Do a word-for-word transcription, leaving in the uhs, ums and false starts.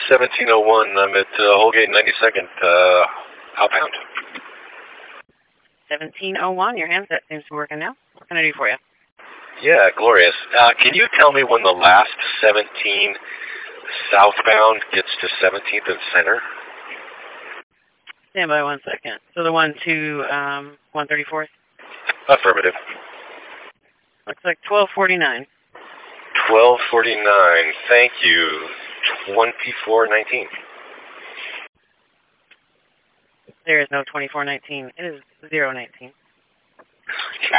seventeen oh one. I'm at uh, Holgate ninety-second, uh, outbound. seventeen oh one, your handset seems to be working now. What can I do for you? Yeah, glorious. Uh, can you tell me when the last seventeen southbound gets to seventeenth and Center? Stand by one second. So the one to um, one thirty-fourth? Affirmative. Looks like twelve forty-nine. twelve forty-nine. Thank you. twenty-four nineteen. There is no twenty-four nineteen. It is zero nineteen.